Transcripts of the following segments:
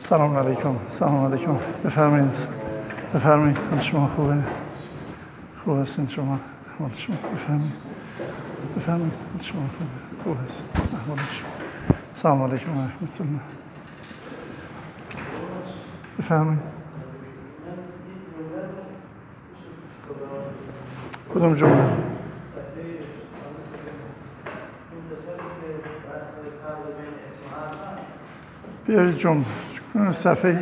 سلام علیکم. سلام علیکم. بفرمایید. بفرمایید. شما خوبه؟ خوب هستین شما؟ احوال شما؟ بفرمایید. بفرمایید. شما خوبه؟ خوب هستین؟ احوال شما؟ سلام علیکم و رحمت الله. بفرمایید. کدوم جمله؟ بیارید جمله. صفحه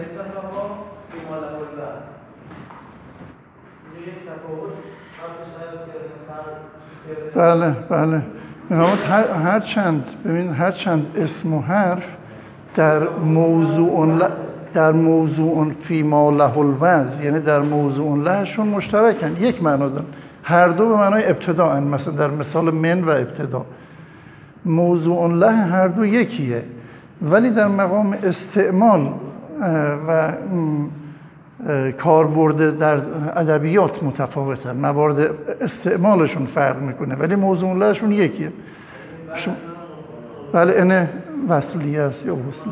بله بله. هر چند اسم و حرف در موضوع فی ما له الوضع، یعنی در موضوع لهشون مشترکن، یک معنا دارن، هر دو به معنای ابتداءن. مثلا در مثال من و ابتدا موضوع له هر دو یکیه، ولی در مقام استعمال و کاربرد در ادبیات متفاوتن، موارد استعمالشون فرق میکنه، ولی موضوع لهشون یکیه. بله اینه وصلیه است یا وصلیه.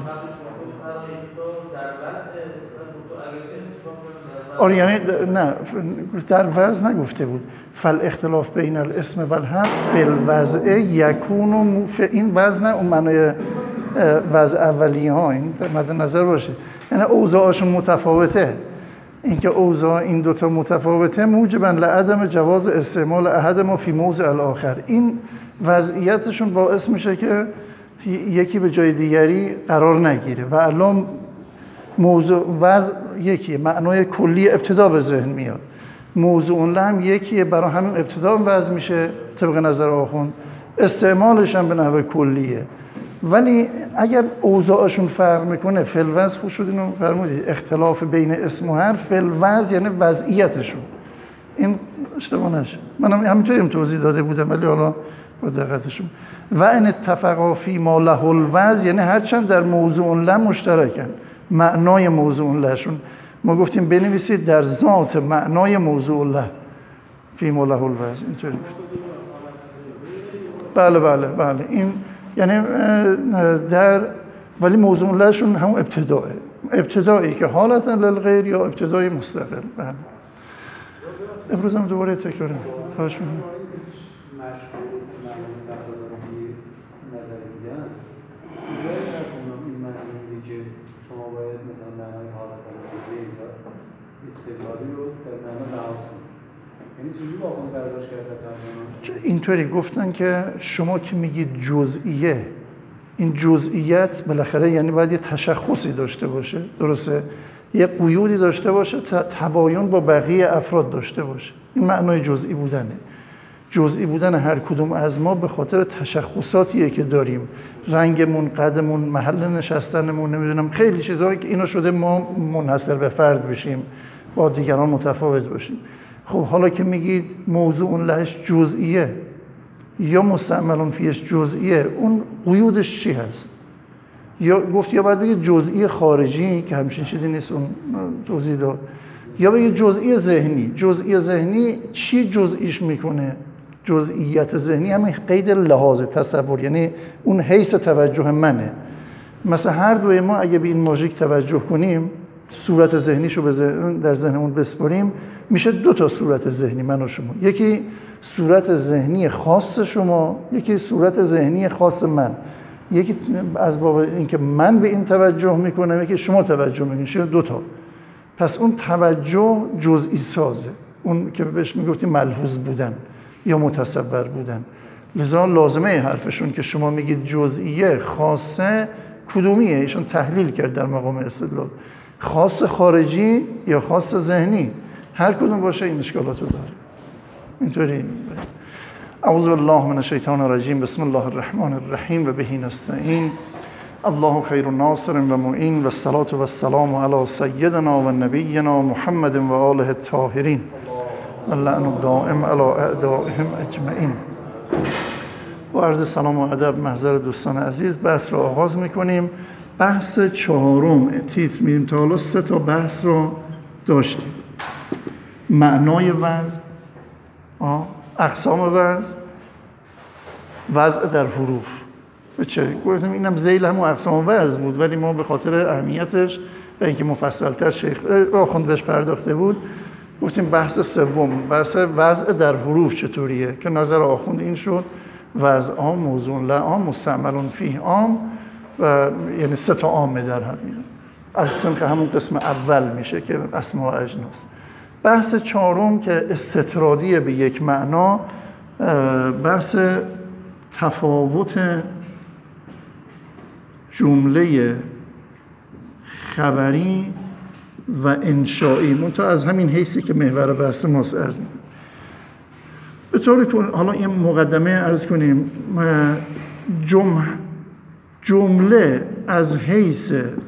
آره یعنی نه در وضع نگفته بود فل اختلاف بین الاسم و الحرف فی الوضع یکون این وضع نه اون معنای وضع اولیه ها، این مد نظر باشه، یعنی اوضاعشون متفاوته. اینکه اوضاع این دوتا متفاوته موجبا لعدم جواز استعمال احد ما فی موضع الاخر، این وضعیتشون باعث میشه که یکی به جای دیگری قرار نگیره و الان موضوع وضع یکیه، معنای کلی ابتدا به ذهن میاد، موضوع له هم یکیه، برای همین ابتدا وضع میشه طبق نظر آخوند، استعمالش هم به نحو کلیه. ولی اگر اوضاعشون فرق میکنه فی الوضع، خوب شد اینو فرمودید، اختلاف بین اسم و حرف فی الوضع یعنی وضعیتشون، این اشتباه نشه، منم همینطوریم توضیح داده بودم ولی حالا با دقتشون. و ان اتفقا فی ما له الوضع یعنی هرچند در موضوع له مشترکن، معنای موضوع لهشون، ما گفتیم بنویسید در ذات معنای موضوع له فی ما له الوضع، اینطوری. بله بله بله، این یعنی در ولی موضوع لهشون هم ابتدایی که حالتا للغیر یا ابتدای مستقل. بله امروز هم دوباره تکرار خواهش می‌کنم. شما باید مثلا معنای حالت للغیر یا استقلالی رو در معنا لحاظ کنید، یعنی چجوری واقعا برداشت کرده؟ اینطوری گفتن که شما که میگید جزئیه، این جزئیت بالاخره یعنی باید یه تشخصی داشته باشه، درسته؟ یه قیودی داشته باشه، تباین با بقیه افراد داشته باشه، این معنای جزئی بودنه. جزئی بودن هر کدوم از ما به خاطر تشخصاتیه که داریم، رنگمون، قدمون، محل نشستنمون، نمیدونم خیلی چیزایی که اینا شده ما منحصر به فرد بشیم، با دیگران متفاوت باشیم. خب حالا که میگید موضوع لهش جزئیه یا مستعمل فیش جزئیه، اون قیودش چی هست؟ یا گفت یا باید بگید جزئی خارجی که همچین چیزی نیست، اون توضیح داد، یا بگید جزئی ذهنی. جزئی ذهنی چی جزئیش میکنه؟ جزئیت ذهنی همین قید لحاظ تصور، یعنی اون حیث توجه منه. مثلا هر دوی ما اگه به این ماژیک توجه کنیم، صورت ذهنیشو در ذهنمون بسپاریم، میشه دو تا صورت ذهنی من و شما، یکی صورت ذهنی خاص شما، یکی صورت ذهنی خاص من، یکی از باب اینکه من به این توجه میکنم، یکی شما توجه میکنید، میشه دو تا. پس اون توجه جزئی سازه، اون که بهش میگفتیم ملحوظ بودن یا متصور بودن. لذا لازمه حرفشون که شما میگید جزئیه خاصه کدومیه، ایشون تحلیل کرد در مقام استدلال، خاص خارجی یا خاص ذهنی، هر کدوم باشه این اشکالاتو داره. اینطوری. اعوذ بالله من الشیطان الرجیم، بسم الله الرحمن الرحیم و به نستعین. الله خیر ناصر و معین و الصلاة و السلام علی سیدنا و نبینا محمد و آله الطاهرین و اللعن الدائم علی اعدائهم اجمعین. با عرض سلام و ادب محضر دوستان عزیز، بحث را آغاز میکنیم. بحث چهارم تیتر میدیم، تا حالا 3 تا بحث را داشتیم: معنای وضع، اقسام وضع در حروف. بچه گفتم اینم ذیل همون اقسام وضع بود، ولی ما به خاطر اهمیتش و اینکه مفصل‌تر شیخ آخوند بهش پرداخته بود. گفتیم بحث سوم، بحث وضع در حروف چطوریه که نظر آخوند این شد وضع عام، موضوع لعام، مستعمل فیه عام و یعنی 3 تا عامه در حقیقت از سمت همون قسم اول میشه که اسماء و اجناس. بحث چهارم که استطرادیه به یک معنا، بحث تفاوت جمله خبری و انشائی، منتها از همین حیثی که محور بحث ماست عرض می‌کنم. به طور کل حالا این مقدمه عرض کنیم، جمله از حیث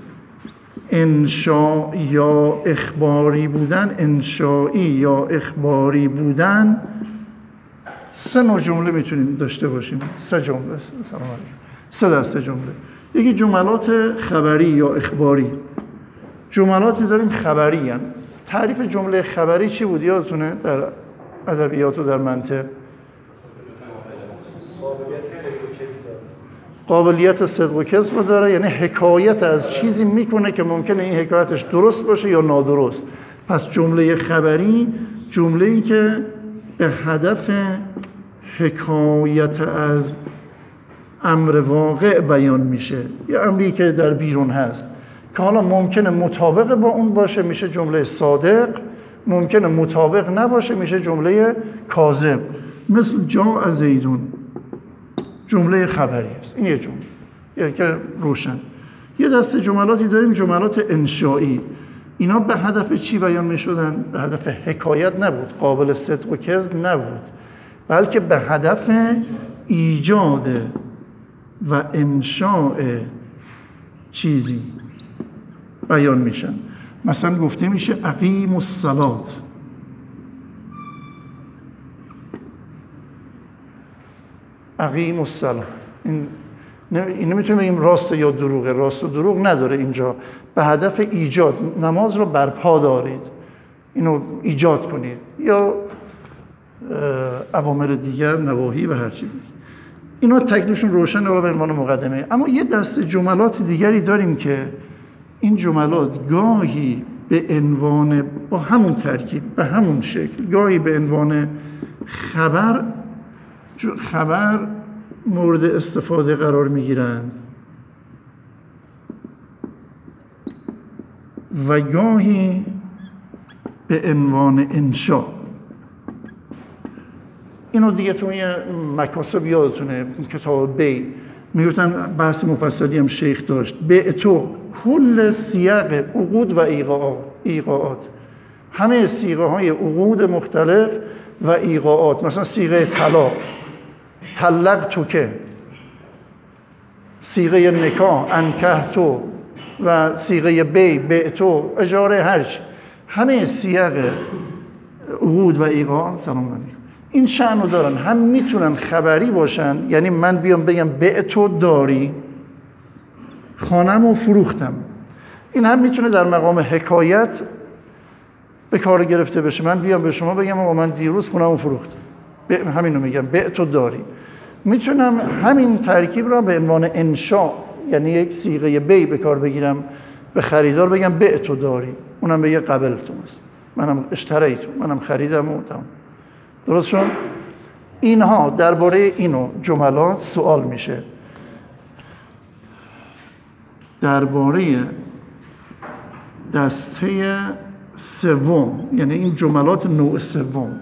انشاء یا اخباری بودن، انشائی یا اخباری بودن، 3 نوع جمله میتونیم داشته باشیم. 3 جمله، سلام علیکم، 3 دسته جمله. یکی جملات خبری یا اخباری. جملاتی داریم خبری هستند. تعریف جمله خبری چی بود یادتونه در ادبیات و در منطق؟ قابلیت صدق و کذب داره، یعنی حکایت از چیزی میکنه که ممکنه این حکایتش درست باشه یا نادرست. پس جمله خبری جمله‌ای که به هدف حکایت از امر واقع بیان میشه، یا امری که در بیرون هست که حالا ممکنه مطابق با اون باشه میشه جمله صادق، ممکنه مطابق نباشه میشه جمله کاذب. مثل جاء زیدون جمله خبری است، این یه جمله یعنی که روشن. یه دسته جملاتی داریم جملات انشائی. اینا به هدف چی بیان میشدن؟ به هدف حکایت نبود، قابل صدق و کذب نبود، بلکه به هدف ایجاد و انشاء چیزی بیان میشن. مثلا گفته میشه اقیم الصلاة، اقیم الصلاة. این نمیتونیم بگیم راست یا دروغه، راست و دروغ نداره اینجا. به هدف ایجاد، نماز رو برپا دارید، اینو ایجاد کنید، یا اوامر دیگر، نواهی و هر چیزی. اینا تکلیفشون روشنه به عنوان مقدمه. اما یه دسته جملات دیگری داریم که این جملات گاهی به عنوان با همون ترکیب به همون شکل، گاهی به عنوان خبر مورد استفاده قرار میگیرند و گاهی به عنوان انشاء. اینو دیگه توی مکاسب یادتونه کتاب بی میگفتن، بحث مفصلی هم شیخ داشت. بعتو کل سیاق عقود و ایقاعات، همه صیغه های عقود مختلف و ایقاعات، مثلا صیغه طلاق طلقتک، صیغه نکاح انکحتو و صیغه بعتو اجاره، هرچی، همه صیغ عقود و ایقاعات سلام علیکم این شأنو دارن. هم میتونن خبری باشن، یعنی من بیام بگم بعتو داری، خانه‌مو فروختم. این هم میتونه در مقام حکایت به کار گرفته بشه. من بیام به شما بگم آقا من دیروز خونه‌مو فروختم، همینو میگم بعتو داری. میتونم همین ترکیب را به عنوان انشاء، یعنی یک صیغه بی به کار بگیرم، به خریدار بگم بعتو داری، اونم بگه قبلتو، منم اشتریتو، منم خریدم و تمام. درست شد؟ اینها درباره اینو جملات سوال میشه. درباره دسته سوم، یعنی این جملات نوع سوم،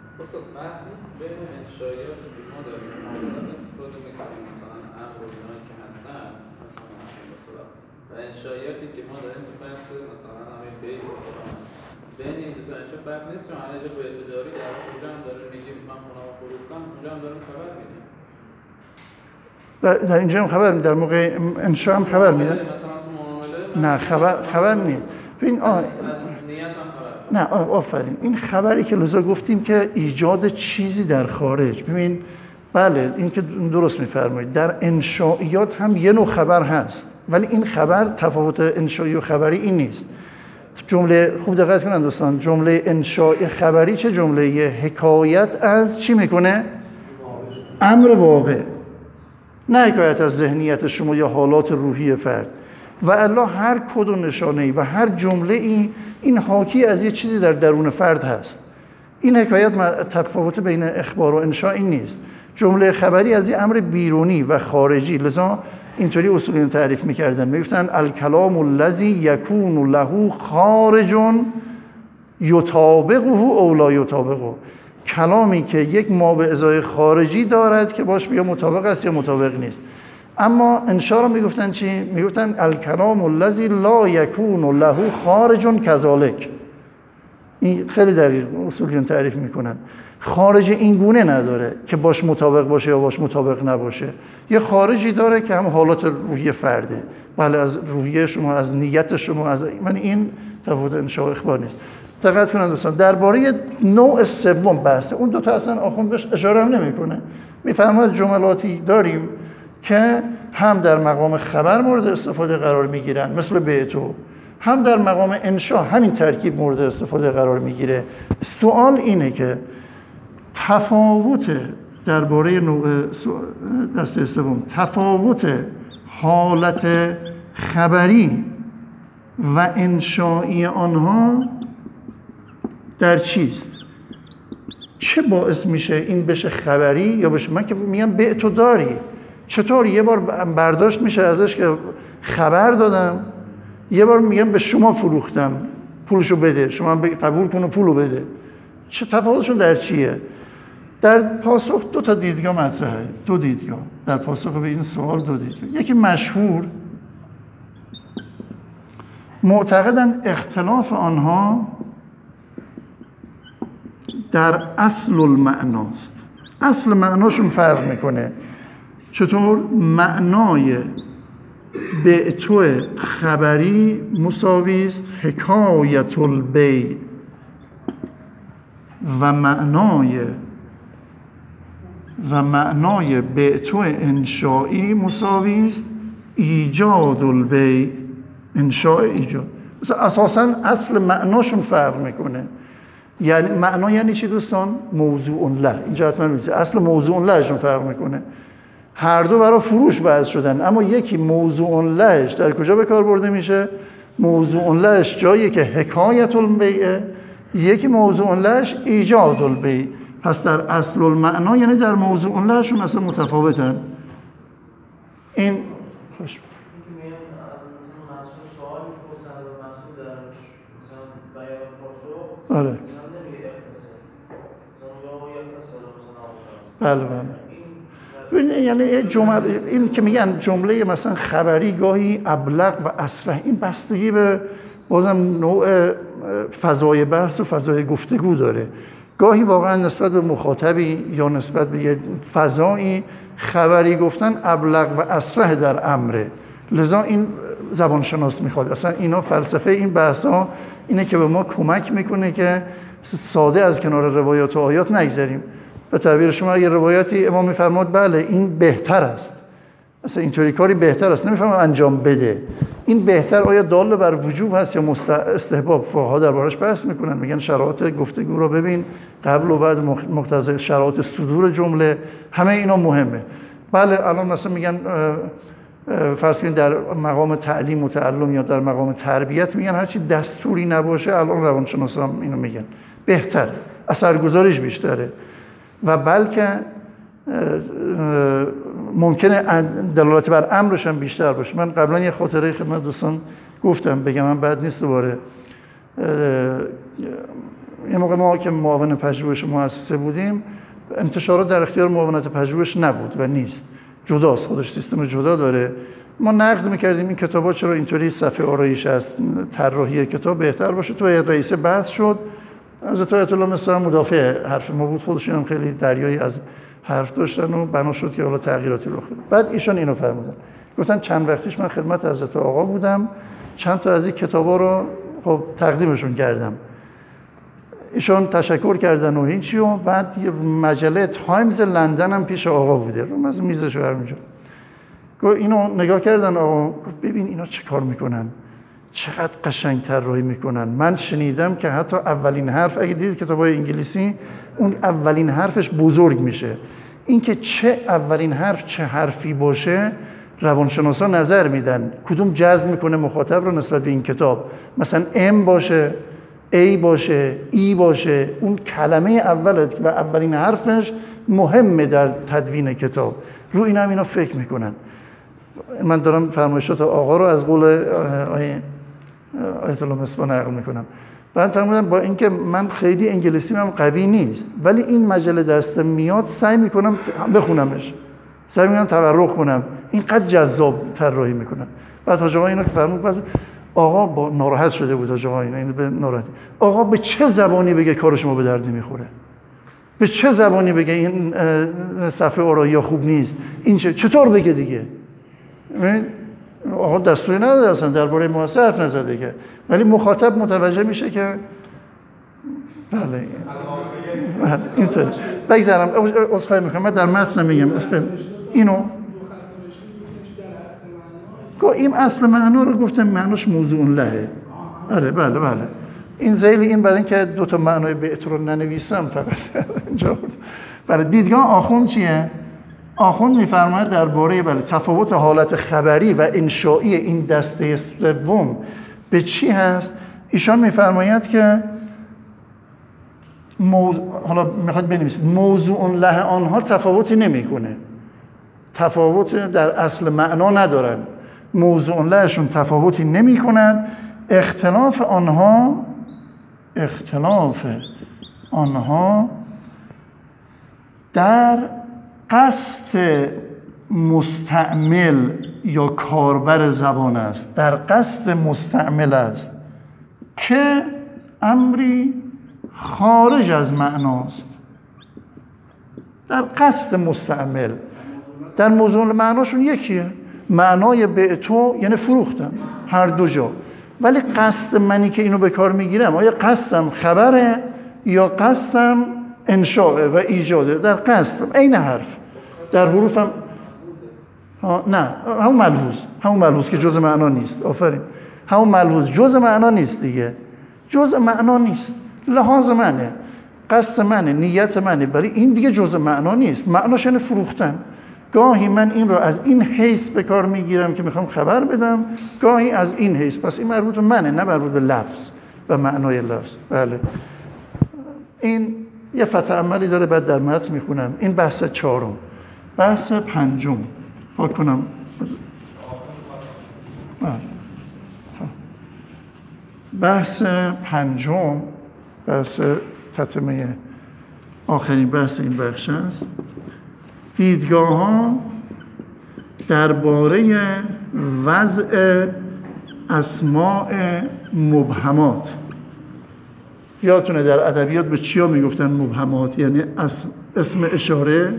انشایاتی که ما داریم تو بحث مثلا همین بیت و قرآن بین این دو تا انشا فرق نیست، چون همه جا به اعتداری در اونجا هم داره میگیم من خونه‌مو فروختم، اونجا هم داریم خبر میدیم. در اینجا هم خبر میدیم، در موقع انشا هم خبر میدیم. مثلا تو معامله نه خبر نیست. ببین از نیت هم خبر. نه آفرین، این خبری که لذا گفتیم که ایجاد چیزی در خارج. ببین بله این که درست میفرمایید، در انشائیات هم یه نوع خبر هست، ولی این خبر تفاوت انشایی و خبری این نیست. جمله خوب دقت کنن دوستان، جمله انشایی خبری چه جمله؟ یه حکایت از چی میکنه؟ امر واقع، نه حکایت از ذهنیت شما یا حالات روحی فرد. و الا هر کد و نشانه‌ای و هر جمله‌ای این حاکی از یه چیزی در درون فرد هست. این حکایت تفاوت بین اخبار و انشاء این نیست. جمله خبری از یه امر بیرونی و خارجی، لذا اینطوری اصولیون تعریف می‌کردن، میگفتن الکلام الذی یکون له خارج یطابقه او لا یطابقه، کلامی که یک ما به ازای خارجی دارد که باش یا مطابق است یا مطابق نیست. اما انشاء را میگفتن چی؟ میگفتن الکلام الذی لا یکون له خارج کذالک. این خیلی دقیق اصولیون تعریف میکنن. خارج این گونه نداره که باش مطابق باشه یا باش مطابق نباشه. یه خارجی داره که هم حالات روحی فرده. بله، از روحیه شما، از نیت شما، از من این تفاوت انشاء و اخبار نیست. دقت کنید دوستان، درباره نوع سوم بحثه، اون دو تا اصلا آخوند بهش اشاره هم نمیکنه. میفرماید جملاتی داریم که هم در مقام خبر مورد استفاده قرار میگیرن مثل بیتو، هم در مقام انشاء همین ترکیب مورد استفاده قرار میگیره. سوال اینه که تفاوت درباره نوع دسته سوم، تفاوت حالت خبری و انشایی آنها در چیست؟ چه باعث میشه این بشه خبری یا بشه؟ من که میگم بیتو داری، چطور یه بار برداشت میشه ازش که خبر دادم، یه بار میگم به شما فروختم پولشو بده، شما قبول کن و پولو بده. چه تفاوتشون در چیه؟ در پاسخ دو تا دیدگاه مطرحه، دو دیدگاه در پاسخ به این سوال، دو دیدگاه. یکی مشهور معتقدن اختلاف آنها در اصل المعناست. اصل معناشون فرق میکنه. چطور؟ معنای بعتو خبری مساوی است حکایت البیع و معنای بعتو انشایی مساوی است ایجاد البیع، انشاء ایجاد. مثلا اساساً اصل معناشون فرق میکنه. یعنی معنا یعنی چی دوستان؟ موضوع له. اینجا حتما می‌بینید اصل موضوع لهشون فرق میکنه. هر دو برای فروش وضع شدن، اما یکی موضوع لهش در کجا به کار برده میشه؟ موضوع لهش جایی که حکایت البیع، یکی موضوع لهش ایجاد البیع. پس در اصل المعنا یعنی در موضوع لهشون اصلا متفاوتن. این خوش آره. بله بله. یعنی این که میگن جمله مثلا خبری گاهی ابلغ و اصرح، این بستگی به بازم نوع فضای بحث و فضای گفتگو داره. گاهی واقعا نسبت به مخاطبی یا نسبت به یه فضایی خبری گفتن ابلغ و اصرح در امره، لذا این زبانشناس میخواد. اصلا اینا فلسفه این بحثا اینه که به ما کمک میکنه که ساده از کنار روایات و آیات نگذریم. به تعبیر شما اگه روایاتی امام میفرماد بله این بهتر است، اصلا اینطوری کاری بهتر است، نمیفهمم انجام بده، این بهتر آیا دال بر وجوب هست یا استحباب؟ فقها دربارش بحث میکنن، میگن شرایط گفتگو رو ببین، قبل و بعد مقتضی شرایط صدور جمله، همه اینا مهمه. بله الان مثلا میگن فرض کنید در مقام تعلیم و تعلم یا در مقام تربیت میگن هرچی دستوری نباشه، الان روانشناسا هم اینو میگن بهتر، اثرگذاریش بیشتره و بلکه ممکنه دلالت بر امرش هم بیشتر باشه. من قبلا یه خاطره خدمت دوستان گفتم، بگم من بد نیست دوباره. یه موقع ما که معاون پژوهش مؤسسه بودیم، انتشارات در اختیار معاونت پژوهش نبود و نیست، جداست، خودش سیستم جدا داره. ما نقد میکردیم این کتابا چرا اینطوری صفحه آرایش است، طراحی کتاب بهتر باشه. تو رئیس بحث شد، حضرت آیت الله مصری مدافع حرف ما بود، خودشون هم خیلی دریایی از حرف داشتن و بنا شد که حالا تغییراتی رخ داد. بعد ایشون اینو فرمودن، گفتن چند وقتیش من خدمت حضرت آقا بودم، چند تا از این کتابا رو خب تقدیمشون کردم. ایشون تشکر کردن و هیچی، و بعد یه مجله تایمز لندن هم پیش آقا بوده، رو از میزش برمی‌جا. گفت اینو نگاه کردن آقا، گفت ببین اینا چه کار میکنن، چقدر قشنگ طراحی میکنن. من شنیدم که حتی اولین حرف، اگه دیدید کتابای انگلیسی، اون اولین حرفش بزرگ میشه. این که چه اولین حرف چه حرفی باشه روانشناسا نظر میدن کدوم جذب میکنه مخاطب رو نسبت به این کتاب. مثلا ام باشه، ای باشه، ای باشه، اون کلمه اول و اولین حرفش مهمه در تدوین کتاب. رو این هم اینا فکر میکنن. من دارم فرمایشات آقا رو از قول آیت الله مصباح نقل میکنم. بعد فرمودم با اینکه من خیلی انگلیسیم هم قوی نیست، ولی این مجله دستم میاد سعی میکنم بخونمش، سعی میکنم تورق کنم، اینقدر جذاب طراحی میکنم. بعد حاج آقا اینو که فرمود، بعد آقا با ناراحت شده بود حاج آقا اینو به ناراحت، آقا به چه زبانی بگه کار شما به درد نمیخوره؟ به چه زبانی بگه این صفحه آرایی خوب نیست؟ این چطور بگه دیگه؟ آقا دستوری نداره اصلا درباره مؤسسه حرف نزده که، ولی مخاطب متوجه میشه که بله اینطوری. بگذارم عذرخواهی میکنم، من در متن میگم اینو این اصل معنا رو گفتم، معناش موضوع لهه. آره بله بله، این ذیل این برای اینکه دو تا معنای بیت رو ننویسم فقط اینجا. برای دیدگاه آخوند چیه؟ آخوند میفرماید درباره تفاوت حالت خبری و انشائی این دسته سوم به چی هست. ایشان میفرماید که حالا میخواد بنویسید موضوع له آنها تفاوتی نمیکنه، تفاوت در اصل معنا ندارن، موضوع لهشون تفاوتی نمیکنن، اختلاف آنها در قصد مستعمل یا کاربر زبان است، در قصد مستعمل است که امری خارج از معناست. در قصد مستعمل، در موضوع معناشون یکیه، معنای بعتو یعنی فروختم هر دو جا، ولی قصد منی که اینو به کار میگیرم آیا قصدم خبره یا قصدم انشاء و ایجاده؟ در قصدم عین حرف، در حروفم نه، همون ملحوظ که جزء معنا نیست. آفرین، همون ملحوظ جزء معنا نیست دیگه، جزء معنا نیست، لحاظ منه، قصد منه، نیت منه، ولی این دیگه جزء معنا نیست. معناش یعنی فروختن. گاهی من این رو از این حیث به کار میگیرم که میخوام خبر بدم، گاهی از این حیث، پس این مربوط به منه نه مربوط به لفظ و معنای لفظ. بله، این یه فتح عملی داره، بعد در متن میخونم. این بحث چهارم. بحث پنجم پاک کنم. بحث پنجم، بحث تتمه آخرین بحث این بخش است. دیدگاه ها درباره وضع اسماء مبهمات. یادتونه در ادبیات به چیا میگفتن مبهمات؟ یعنی اسم اشاره،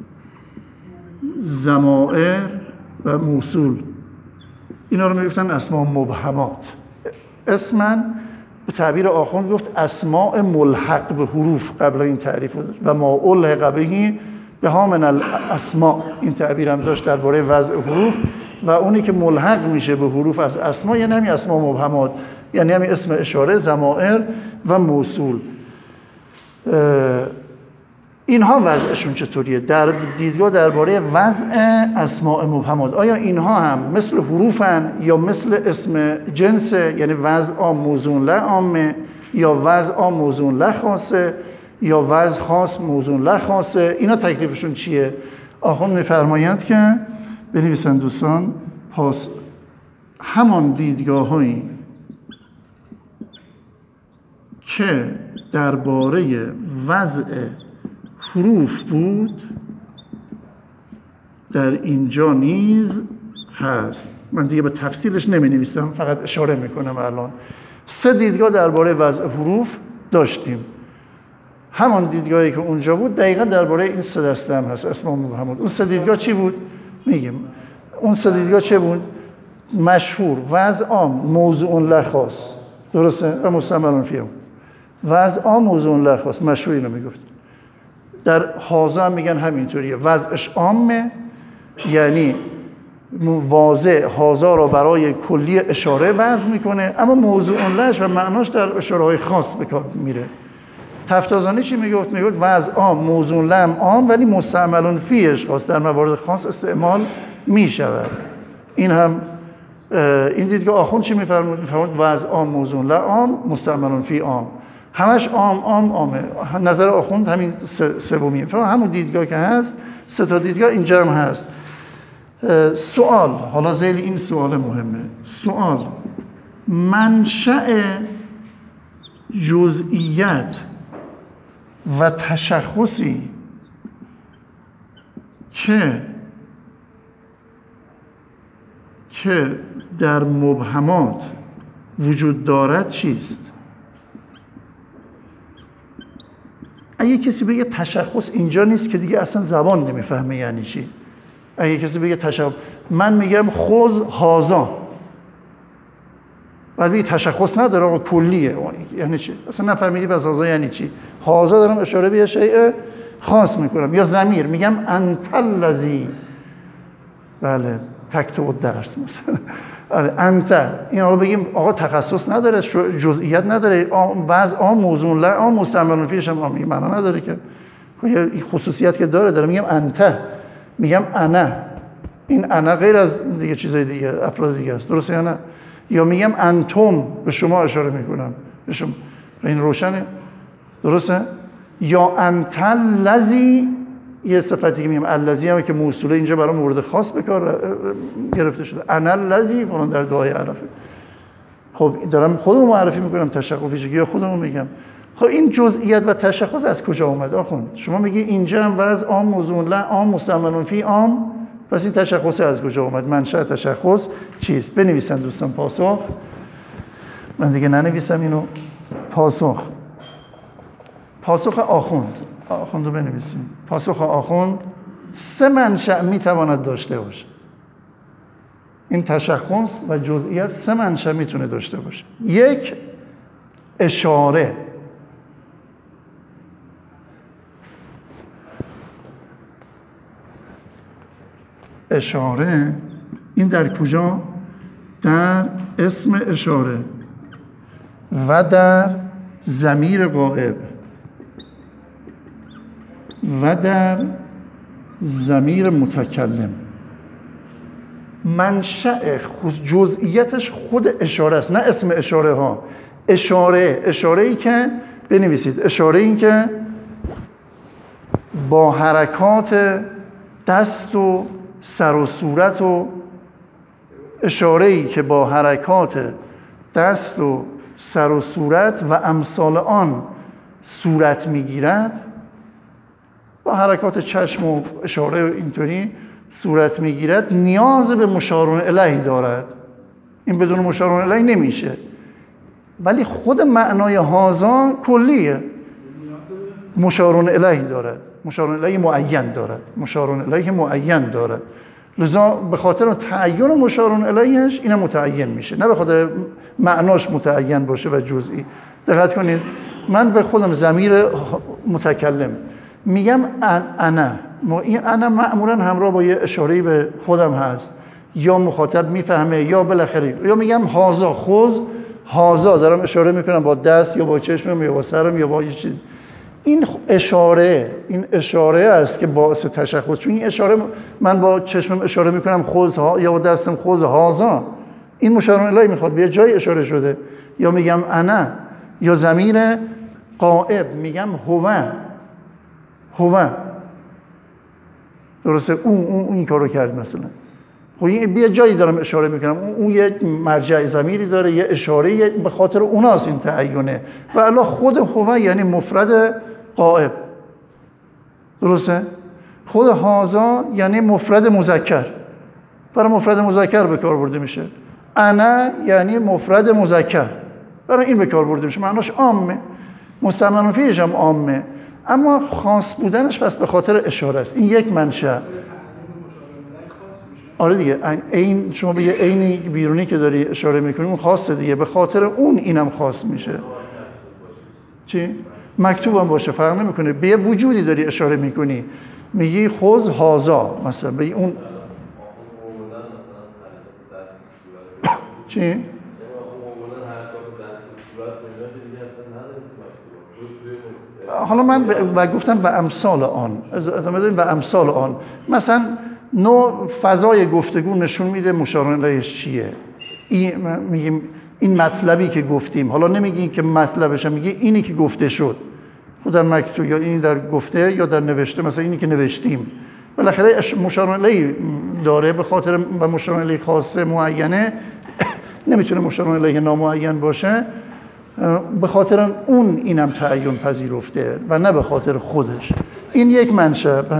ضمائر و موصول، اینا رو میگفتن اسماء مبهمات. اسمن به تعبیر آخوند گفت اسماء ملحق به حروف، قبل این تعریف و ما الحق بهی به ها من الاسماء، این تعبیر هم داشت درباره وضع حروف. و اونی که ملحق میشه به حروف از اسماء یعنی همین اسماء مبهمات، یعنی همین اسم اشاره، ضمائر و موصول. اینها وضعشون چطوریه؟ در دیدگاه درباره وضع اسماء مبهمات، آیا اینها هم مثل حروفن یا مثل اسم جنسه، یعنی وضع عام موضوع له عامه، یا وضع عام موضوع له خاصه، یا وضع خاص موضوع له خاصه؟ اینا تکلیفشون چیه؟ آخوند میفرمایند که بنویسن دوستان، پس همان دیدگاه هایی که درباره وضع حروف بود در اینجا نیز هست. من دیگه به تفصیلش نمی نویسم، فقط اشاره میکنم. الان 3 دیدگاه درباره وضع حروف داشتیم. همان دیدگاهی که اونجا بود دقیقا درباره این 3 دسته هم هست، اسماء مبهمات. اون 3 دیدگاه چی بود؟ میگیم اون 3 دیدگاه چه بود؟ مشهور، وضع عام موضوع له خاص، درسته؟ و مستعمل فیه. وضع عام موضوع له خاص، مشهور اینو میگفت. در حاضر هم میگن همینطوریه، وضعش عامه، یعنی واضح حاضر رو برای کلی اشاره وضع میکنه، اما موضوع لهش و معناش در اشاره های خاص به کار میره. تفتازانی چی میگفت؟ میگفت وضع عام موضوع لم عام، ولی مستعمل فیهش خاص، در موارد خاص استعمال میشود. این هم این دیدگاه آخوند چی میفرمود؟ میفرمود وضع عام موضوع لا عام مستعمل فی عام، همش عامه. نظر آخوند همین سومی همون دیدگاه که هست. سه تا دیدگاه اینجا هم هست. سوال، حالا ذیل این سوال مهمه، سوال منشأ جزئیت و تشخصی که در مبهمات وجود دارد چیست؟ اگه کسی بگه تشخص اینجا نیست که دیگه اصلا زبان نمیفهمه یعنی چی. اگه کسی بگه تشخص، من میگم خذ هازا، بعد بگه تشخص نداره آقا کلیه، یعنی چی؟ اصلا نفهمیدی بس هازا یعنی چی. هازا دارم اشاره به یه شیء خاص میکنم. یا ضمیر، میگم انت الذی، بله تکتب الدرس مثلا، آره انت، این رو بگیم آقا تخصص نداره، جزئیات نداره، وضع عام موضوع لا عام مستعمل فیش هم این معنا نداره که، این خصوصیت که داره میگم انت، میگم انا، این انا غیر از دیگه چیزای دیگه افراد دیگه است، درسته یا نه؟ یا میگم انتم، به شما اشاره میکنم، به شما، این روشنه، درسته؟ یا انت الذی، یه صفتی که میگم الذی هم که موصوله اینجا برای مورد خاص به کار گرفته شده، انا الذی فلان در دعای عرفه. خب دارم خودمو معرفی میکنم، تشخص ویژگی خودمو میگم. خب این جزئیات و تشخص از کجا اومد آخوند؟ شما میگی اینجا هم وضع عام موضوع لا عام مستعمل فی عام، پس این تشخص از کجا اومد؟ منشأ تشخص چیست؟ بنویسن دوستان پاسخ. من دیگه ننویسم اینو. پاسخ آخوند رو بنویسیم. پاسخ آخوند سه منشأ میتواند داشته باشه. این تشخص و جزئیات سه منشأ میتونه داشته باشه. یک، اشاره. اشاره این در کجا؟ در اسم اشاره و در ضمیر غائب و در ضمیر متکلم. منشأ جزئیتش خود اشاره است، نه اسم اشاره ها. اشاره‌ای که بنویسید، اشاره‌ای که با حرکات دست و سر و صورت و اشاره‌ای که با حرکات دست و سر و صورت و امثال آن صورت میگیرد، با حرکات چشم و اشاره اینطوری صورت میگیرد، نیاز به مشارون الیه دارد. این بدون مشارون الیه نمیشه. ولی خود معنای هازا کلیه، مشارون الیه دارد، مشارون الیه معین دارد، مشارون الیه معین دارد. لذا به خاطر تعین مشارون الیهش این متعین میشه، نه به خاطر معناش متعین باشه و جزئی. دقت کنید، من به خودم ضمیر متکلم میگم انا، این انا معمولا همراه با یه اشاره‌ای به خودم هست، یا مخاطب میفهمه یا بالاخره، یا میگم هازا، خذ هازا، دارم اشاره میکنم با دست یا با چشمم یا با سرم یا با یه چیز. این اشاره است که باعث تشخص، چون این اشاره من با چشمم اشاره میکنم خذ ها، یا با دستم خذ هازا، این مشارون الیه میخواد به جای اشاره شده. یا میگم انا، یا ضمیر غائب میگم هو، درسته؟ اون این کارو کرد مثلا. خب این بیا جایی دارم اشاره میکنم، اون یه مرجع ضمیری داره، یه اشاره، به خاطر اوناست این تعینه. و الا خود هو یعنی مفرد غائب، درسته؟ خود هازا یعنی مفرد مذکر، برای مفرد مذکر به کار برده میشه. انا یعنی مفرد مذکر، برای این به کار برده میشه، معناش عامه، مستعمل فیش هم عامه، اما خاص بودنش پس به خاطر اشاره است. این یک منشأ. آره دیگه، این شما به یه عینی بیرونی که داری اشاره میکنی اون خاصه دیگه، به خاطر اون اینم خاص میشه. چی؟ مکتوب هم باشه فرق نمیکنه، به یه وجودی داری اشاره میکنی، میگی خذ هازا مثلا، به اون چی؟ حالا من گفتم و امثال آن، و امثال آن، مثلا نوع فضای گفتگو نشون میده مشار الیهش چیه. میگیم این مطلبی که گفتیم، حالا نمیگیم که مطلبش، میگه اینی که گفته شد، خود در مکتوب یا اینی در گفته یا در نوشته، مثلا اینی که نوشتیم بالاخره مشار الیه داره، به خاطر و مشار الیه خاصه معینه، نمیتونه مشار الیه نامعین باشه، به خاطر اون اینم تعین پذیرفته و نه به خاطر خودش. این یک منشأ. بله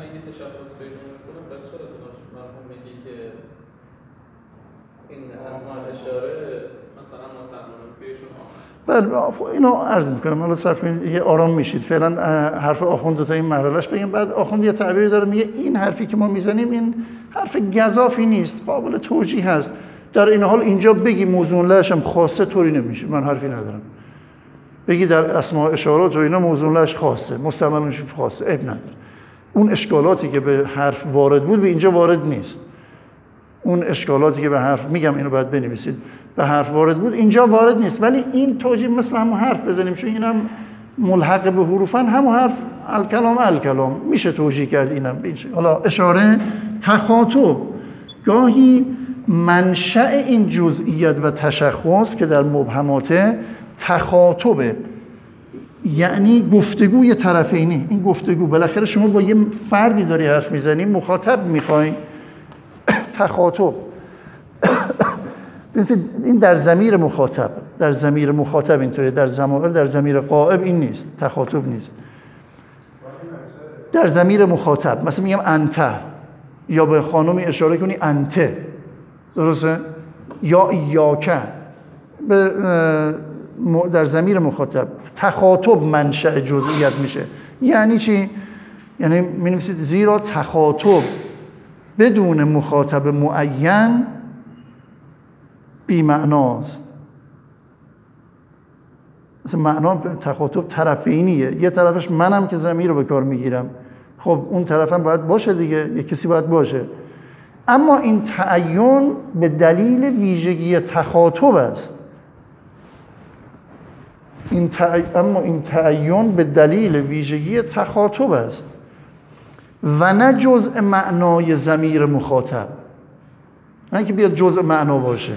بله اینو عرض میکنم. حالا صرف کنید یه آرام میشید. فعلا حرف آخوند تا این مرحلهش بگیم، بعد آخوند یه تعبیری داره میگه این حرفی که ما میزنیم این حرف گزافی نیست، قابل توجیه هست. در این حال اینجا بگی موضوع لهش هم خاصه طوری نمیشه، من حرفی ندارم. بگی در اسماء اشارات و اینا موضوع لهش خاصه، مستعمل میشه خاصه، اب نداره. اون اشکالاتی که به حرف وارد بود به اینجا وارد نیست. اون اشکالاتی که به حرف، میگم اینو باید بنویسید، به حرف وارد بود اینجا وارد نیست. ولی این توجیه مثل همون حرف بزنیم، چون اینم ملحق به حروفن، همون حرف الکلام میشه توجیه کرد. اینم حالا اشاره تخاطب گاهی منشأ این جزئیت و تشخص که در مبهمات تخاطبه، یعنی گفتگوی طرفینی. این گفتگو بالاخره شما با یه فردی داری حرف میزنی، مخاطب میخوای، تخاطب این در ضمیر مخاطب، در ضمیر مخاطب اینطوره، در ضمائر، در ضمیر غائب این نیست، تخاطب نیست. در ضمیر مخاطب مثلا میگم انت، یا به خانمی اشاره کنی انت، درسته؟ یا ایاکه، در ضمیر مخاطب. تخاطب منشأ جزئیت میشه. یعنی چی؟ یعنی می‌نویسید زیرا تخاطب بدون مخاطب معین بی معناست. مثلا معنا تخاطب طرفینیه، یه طرفش منم که ضمیر رو به کار میگیرم، خب اون طرفم باید باشه دیگه، یه کسی باید باشه. اما این تعین به دلیل ویژگی تخاطب است. اما این تعین به دلیل ویژگی تخاطب است و نه جزء معنای ضمیر مخاطب، نه اینکه بیاد جزء معنا باشه،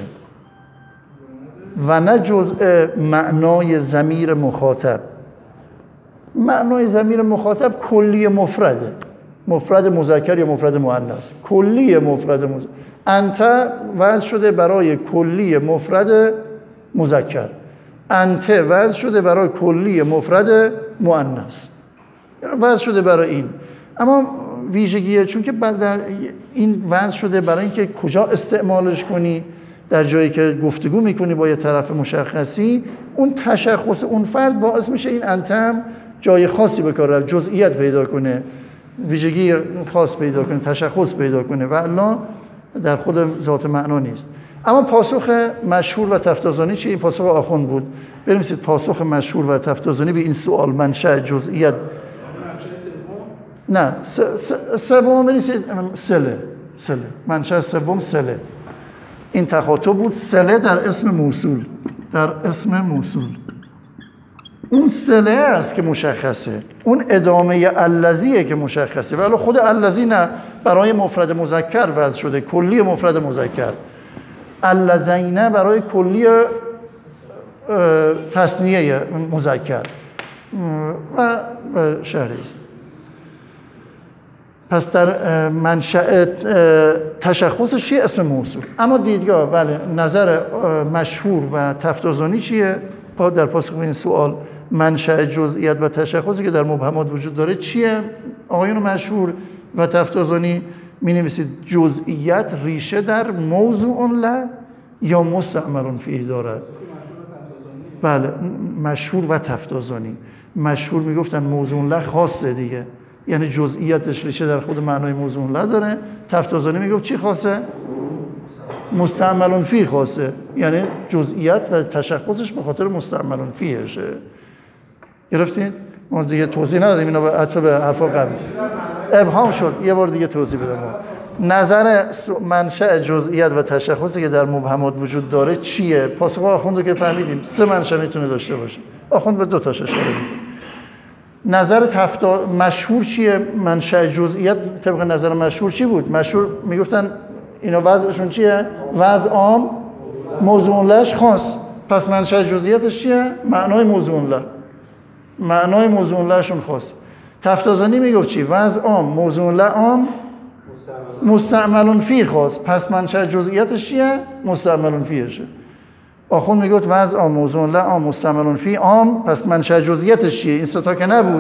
و نه جزء معنای ضمیر مخاطب. معنای ضمیر مخاطب کلی مفرده، مفرد مذکر یا مفرد مؤنث. کلی مفرد مذکر، انت وضع شده برای کلی مفرد مذکر، انت وضع شده برای کلی مفرد مؤنث، وضع شده برای این. اما ویژگیه، چون که این وضع شده برای اینکه کجا استعمالش کنی، در جایی که گفتگو میکنی با یه طرف مشخصی، اون تشخص اون فرد باعث میشه این انت هم جای خاصی به کار رفت، جزئیت پیدا کنه، ویژگی خاص پیدا کنه، تشخص پیدا کنه، و الا در خود ذات معنا نیست. اما پاسخ مشهور و تفتازانی چیه؟ این پاسخ آخوند بود. بنویسید پاسخ مشهور و تفتازانی به این سوال منشأ جزئیت. نه سوم بنویسید سله. منشأ سوم سله. این تخاطب بود، سله در اسم موصول، در اسم موصول. اون سله است که مشخصه، اون ادامه الذیه که مشخصه، ولی خود الذی نه، برای مفرد مذکر وضع شده، کلی مفرد مذکر. اللذین برای کلی تثنیه مذکر و شهریز. پس در منشأ تشخصش چیه؟ اسم موصول. اما دیدگاه بله نظر مشهور و تفتازانی چیه؟ در پاسخ به این سوال منشأ جزئیت و تشخصی که در مبهمات وجود داره چیه؟ آقایون مشهور و تفتازانی می نویسید جزئیت ریشه در موضوع له یا مستعمل فیه دارد. بله مشهور و تفتازانی. مشهور می گفتن موضوع له خاصه دیگه، یعنی جزئیاتش ریشه در خود معنای موضوع له داره. تفتازانی می گفت چی خاصه؟ مستعمل فیه خاصه، یعنی جزئیات و تشخصش به خاطر مستعمل فیهشه. گرفتین؟ ما دیگه توضیح ندادیم، اینا به عطف به حرفا قبلی ابهام شد. یه بار دیگه توضیح بدم. نظر منشأ جزئیات و تشخصی که در مبهمات وجود داره چیه؟ پاسخ آخوند رو که فهمیدیم 3 منشأ میتونه داشته باشه. آخوند به 2 تاش اشاره می‌کنه. نظر مشهور چیه؟ منشأ جزئیت طبق نظر مشهور چی بود؟ مشهور میگفتن اینا وضعشون چیه؟ وضع عام، موضوع لهش خاص. پس منشأ جزئیاتش چیه؟ معنای موضوع له. معنای موضوع لهشون خاص. تفتازانی میگفت چی؟ وضع عام، موضوع له عام، مستعمل فی خاص. پس منشأ جزئیاتش چیه؟ مستعمل فیشه. آخوند میگفت وضع عام، موضوع له عام، مستعمل فی عام. پس منشأ جزئیاتش چیه؟ این سه تا که نبود.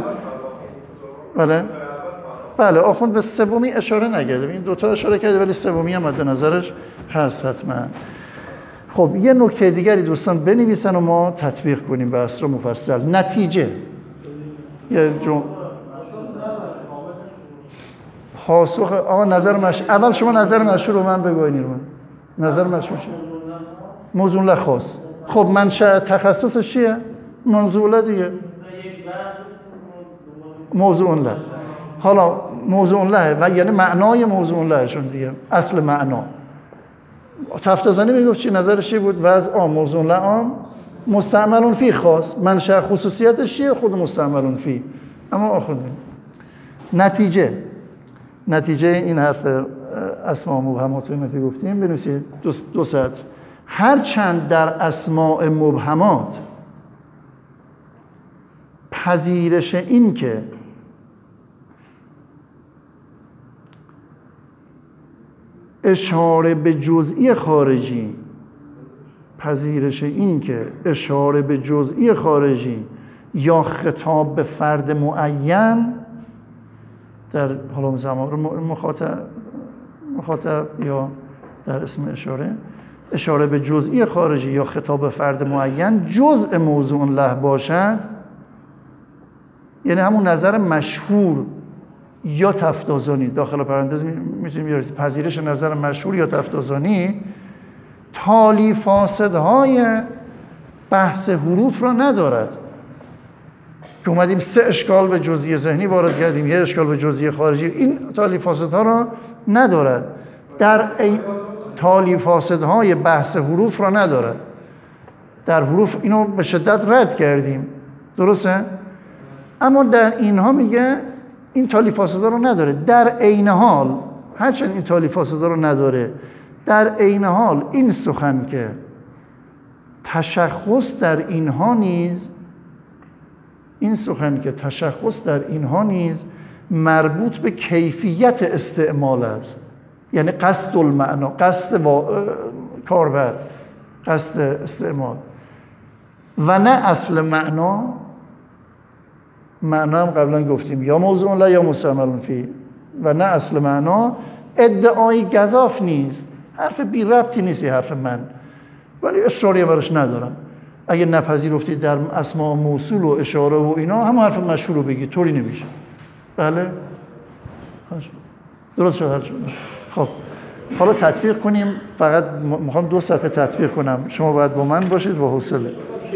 بله آخوند به سومی اشاره نکرده. این دوتا اشاره کرده ولی سومی هم مد نظرش هست حتما. خب یه نکته دیگری دوستان بنویسن و ما تطبیق کنیم بحث رو مفصل. نتیجه یه پاسخ آقا نظر اول شما نظر مشهور رو من بگوینید. نظر مشهور چیه؟ موضوع له خاص. خب منشأ تخصصش چیه؟ موضوع له دیگه. موضوع له. حالا موضوع له و یعنی معنای موضوع لهشون دیگه، اصل معنا. تفتازانی میگفت چی؟ نظرش چی بود؟ وضع عام، موضوع له عام، مستعمل فی خاص. منشأ خصوصیتش چیه؟ خود مستعمل فی. اما آخوند نتیجه این حرف اسماء مبهمات رو که گفتیم بنویسید دو سطر. هر چند در اسماء مبهمات پذیرش این که اشاره به جزئی خارجی یا خطاب به فرد معین در حالا مثلا مخاطب یا در اسم اشاره به جزئی خارجی یا خطاب به فرد معین جزء موضوع له باشد، یعنی همون نظر مشهور یا تفتازانی داخل پرانتز میتونیم بیارید پذیرش نظر مشهور یا تفتازانی تالی فاسدهای بحث حروف را ندارد که اومدیم 3 اشکال به جزئی ذهنی وارد کردیم، 1 اشکال به جزئی خارجی. این تالی فاسدها را ندارد. تالی فاسدهای بحث حروف را ندارد. در حروف اینو به شدت رد کردیم، درسته؟ اما در اینها میگه این تالی فاسدها رو نداره. در عین حال هرچند این تالی فاسدها رو نداره، در عین حال این سخن که تشخص در اینها نیز مربوط به کیفیت استعمال است، یعنی قصد المعنا، قصد کاربر، قصد استعمال و نه اصل معنا. معنا هم قبلا گفتیم یا موضوع له یا مستعمل فی و نه اصل معنا. ادعای گزاف نیست، حرف بی ربطی نیست حرف من، ولی اصراری براش ندارم. اگه نپذیرفتید در اسماء موصول و اشاره و اینا هم حرف مشهور رو بگید، طوری نمیشه. بله درست شد. خب حالا تطبیق کنیم. فقط میخوام 2 صفحه تطبیق کنم، شما باید با من باشید و حوصله.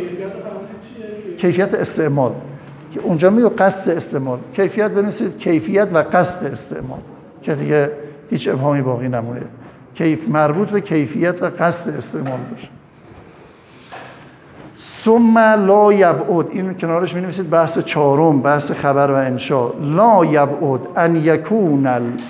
کیفیت استعمال که اونجا میگه قصد استعمال، کیفیت بنویسید کیفیت و قصد استعمال که دیگه هیچ ابهامی باقی نمونه. مربوط به کیفیت و قصد استعمال باشه. ثم لا یبعد، این کنارش می‌نویسید بحث 4، بحث خبر و انشاء. لا یبعد ان یکون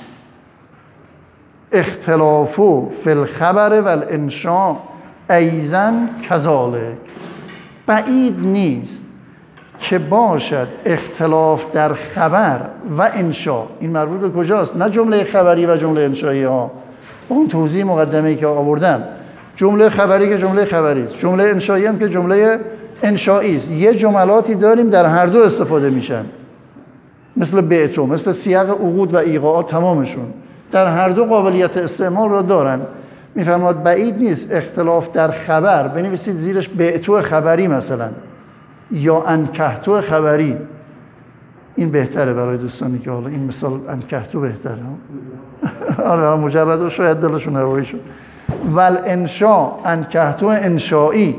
الاختلاف فی الخبر و الانشاء ایضا کذالک. بعید نیست که باشد اختلاف در خبر و انشاء. این مربوط به کجاست؟ نه جمله خبری و جمله انشایی ها، اون توضیح مقدمه‌ای که آوردم. جمله خبری که جمله خبری است، جمله انشایی هم که جمله انشایی است. یه جملاتی داریم در هر دو استفاده میشن، مثل بعتو، مثل سیاق عقود و ایقاعات، تمامشون در هر دو قابلیت استعمال را دارن. میفرماد بعید نیست اختلاف در خبر، بنویسید زیرش بعتو خبری مثلا یا انکحتو خبری. این بهتره برای دوستانی که حالا این مثال انکحتو بهتره. آره مجرد شاید دلشون روایی شد. ول انشاء انکحتو انشایی.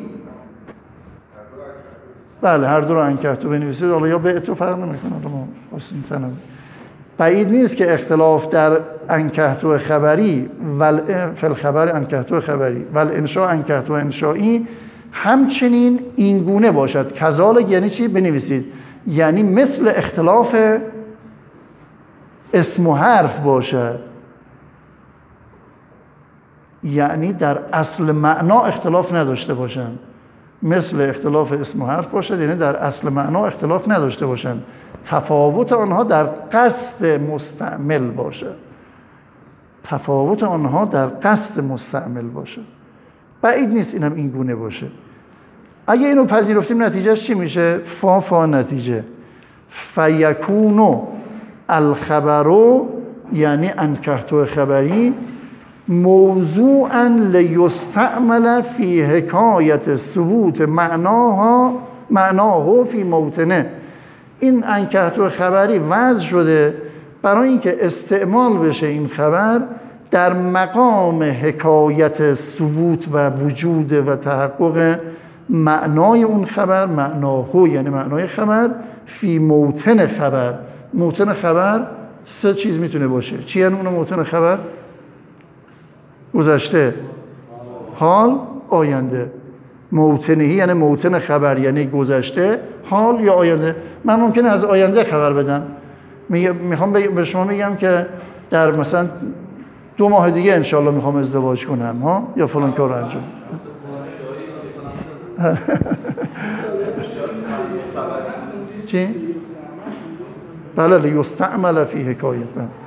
بله هر دو رو انکحتو بنویسید، حالا یا بعتو فرق نمیکنه. بعید نیست که اختلاف در انکحتو خبری فی الخبر انکحتو خبری ول انشاء انکحتو انشایی همچنین این گونه باشد. کذالک یعنی چی؟ بنویسید یعنی مثل اختلاف اسم و حرف باشد، یعنی در اصل معنا اختلاف نداشته باشند. مثل اختلاف اسم و حرف باشد یعنی در اصل معنا اختلاف نداشته باشند. تفاوت آنها در قصد مستعمل باشد. تفاوت آنها در قصد مستعمل باشد. بعید نیست اینم این گونه باشه. اگه اینو پذیرفتیم نتیجهش چی میشه؟ فا نتیجه فیکونو الخبرو، یعنی انکحتو خبری، موضوعا لیستعمل فی حکایت ثبوت معناه فی موطنه. این انکحتو خبری وضع شده برای اینکه استعمال بشه این خبر در مقام حکایت ثبوت و وجود و تحقق معنای اون خبر، معناهو یعنی معنای خبر، فی موطن خبر. موطن خبر سه چیز میتونه باشه. چی یعنی اون موطن خبر؟ گذشته، حال، آینده. موطنهی یعنی موطن خبر یعنی گذشته، حال یا آینده. من ممکنه از آینده خبر بدم، میخوام به شما میگم که در مثلا 2 ماه دیگه انشالله میخوام ازدواج کنم ها، یا فلان کار انجام. چی؟ بله لیستعمل فی حکایت.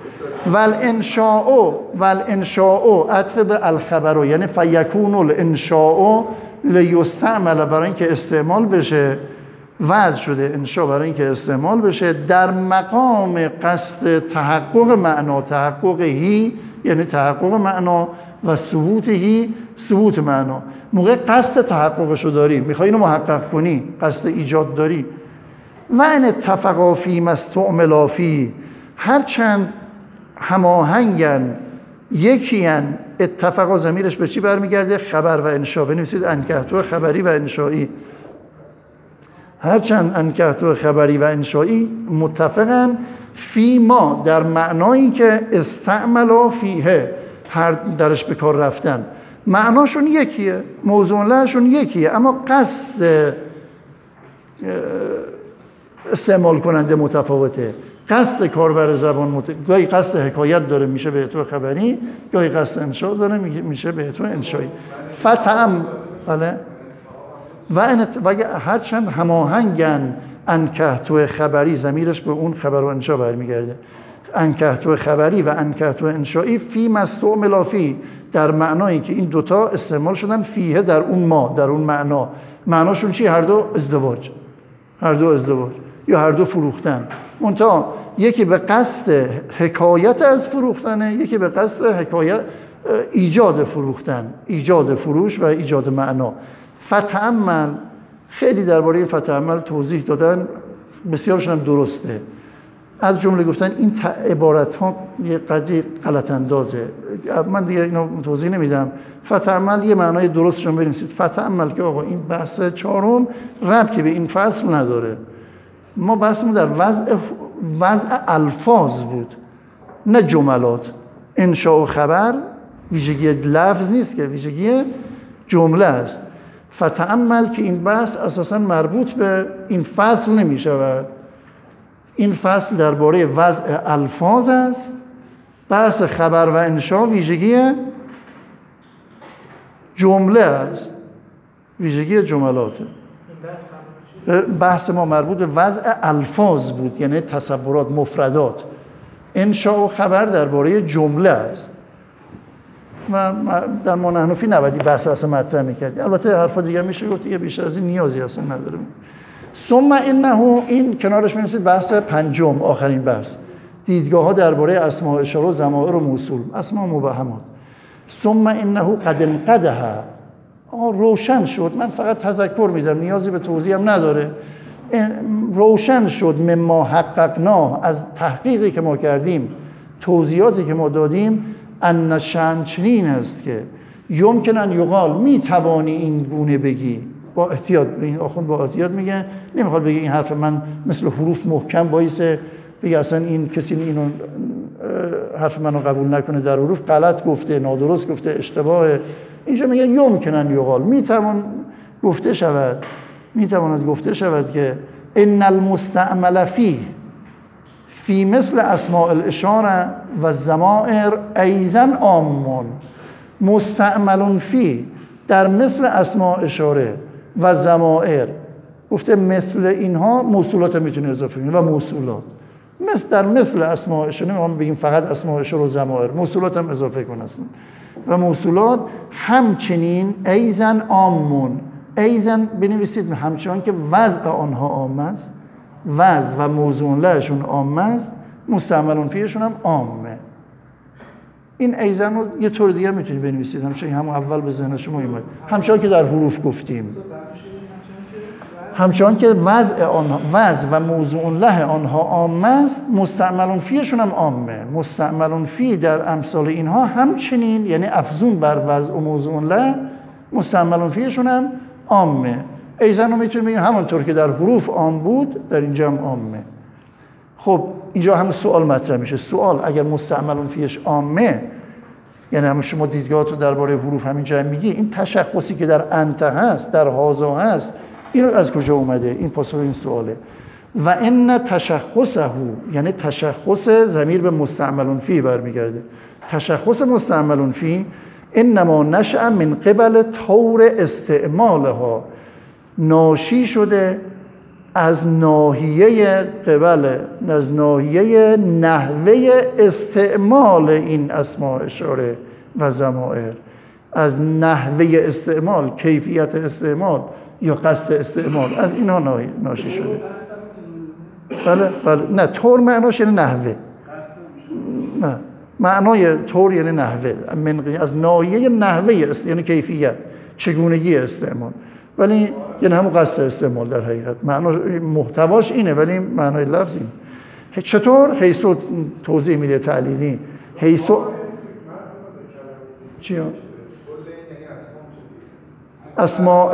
والانشاء عطف به الخبر، یعنی فیکون الانشاء لیستعمل، برای اینکه استعمال بشه، وضع شده انشاء برای اینکه استعمال بشه در مقام قصد تحقق معنا، تحققهی یعنی تحقق معنا و ثبوتهی ثبوت معنا. موقع قصد تحققشو داری، میخوای اینو محقق کنی، قصد ایجاد داری. و ان اتفقا فی ما استعملا فی، هرچند هماهنگن، یکیان. اتفقا ضمیرش به چی برمیگرده؟ خبر و انشاء. بنویسید انکحتو خبری و انشایی. هرچند انکحتو خبری و انشایی متفقن فی ما، در معنایی که استعملا فیه، هر درش به کار رفتن. معناشون یکیه، موضوع لهشون یکیه، اما قصد استعمال کننده متفاوته. قصد کاربر زبان گاهی قصد حکایت داره میشه به تو خبری، گاهی قصد انشاء داره میشه به تو انشایی. فتعم بله. و هرچند هماهنگن انکحتو خبری، ضمیرش به اون خبر و انشاء برمیگرده. انکحتو خبری و انکحتو انشایی فی ما استعملا فی، در معنایی که این دوتا استعمال شدن فیه، در اون ما، در اون معنا. معناشون چی؟ هر دو ازدواج، هر دو ازدواج یا هر دو فروختن. منتها یکی به قصد حکایت از فروختنه، یکی به قصد حکایت ایجاد فروختن، ایجاد فروش و ایجاد معنا. فتعمل، خیلی درباره فتعمل توضیح دادن، بسیارشون هم درسته. از جمله گفتن این عبارت ها یه قدری غلط اندازه، من دیگه اینو توضیح نمیدم. فتعمل یه معنای درستشون بنویسید. فتعمل که آقا این بحث 4 ربطی به این فصل نداره. ما بحثمون در وضع الفاظ بود، نه جملات. انشاء و خبر ویژگی لفظ نیست که ویژگی جمله است. فتعمل که این بحث اساساً مربوط به این فصل نمی شود. این فصل درباره وضع الفاظ است. بحث خبر و انشاء ویژگی جمله است، ویژگی جملاته. بحث ما مربوط به وضع الفاظ بود، یعنی تصورات، مفردات. انشاء و خبر درباره جمله است. و در ما نحنفی نباید بحث اصلا مطرح می‌کردی. البته حرفا دیگه میشه گفت، دیگه بیشتر از این نیازی اصلا نداره. ثم انه، این کنارش می‌نویسید بحث 5، آخرین بحث، دیدگاه‌ها درباره اسماء اشاره و ضمائر و موصول، اسماء مبهمات. ثم انه قد انقدح، روشن شد. من فقط تذکر میدم، نیازی به توضیح هم نداره. روشن شد مما حققنا، از تحقیقی که ما کردیم، توضیحاتی که ما دادیم، ان شأن چنین است که یمکن ان یقال، میتوانی این گونه بگی. با احتیاط، این آخوند با احتیاط میگه، نمیخواد بگه این حرف من مثل حروف محکم باعثه بگه اصلا این کسی اینو حرف منو قبول نکنه، در حروف غلط گفته، نادرست گفته، اشتباهه. اینجا میگه یمکن ان یقال، میتواند گفته شود که ان المستعمل فی مثل اسماء الاشاره و الضمائر ایضا عام. مستعمل فی در مثل اسماء اشاره و ضمائر، گفته مثل اینها موصولات میتونه اضافه کنه و موصولات در مثل اسماء اشاره، ما بگیم فقط اسماء اشاره و ضمائر، موصولات هم اضافه کنه و موصولات همچنین ایضا عامون. ایضا بنویسید همچنان که وضع آنها عام است، وضع و موضوع لهشون عام است، مستعملون فیشون هم عامه. این ایضا رو یه طور دیگه میتونید بنویسید، همون اول به ذهن شما اومد، همچنان که در حروف گفتیم، همچنان که وضع و موضوع له آنها عام است، مستعملون فیشون هم عامه. مستعملون فی در امثال اینها همچنین، یعنی افزون بر وضع و موضوع له، مستعملون فیشون هم عامه. ایضا رو میتونیم بگیم همونطور که در حروف عام بود در اینجا هم عامه. خب اینجا هم سوال مطرح میشه. سوال اگر مستعملون فیش عامه، یعنی هم شما دیدگاهات رو درباره حروف همینجا میگی، این تشخصی که در انت هست، در هازا هست، این از کجا اومده؟ این پاسخ این سواله. و ان تشخصه، یعنی تشخص ضمیر به مستعملون فی برمیگرده. تشخص مستعملون فی انما نشأ من قبل طور استعمالها، ناشی شده از ناحیه قبل، از ناحیه نحوه استعمال این اسماء اشاره و ضمائر، از نحوه استعمال، کیفیت استعمال یا قصد استعمال، از اینها ناشی شده. بله نه، طور معناش یعنی نحوه، نه معنای طور یعنی نحوه، از ناحیه نحوه یعنی کیفیت، چگونگی استعمال، ولی یعنی همون قصد استعمال در حقیقت. محتواش اینه ولی معنای لفظ این. چطور؟ حیثو توضیح میده تعلیلی. حیثو چی ها؟ اسماء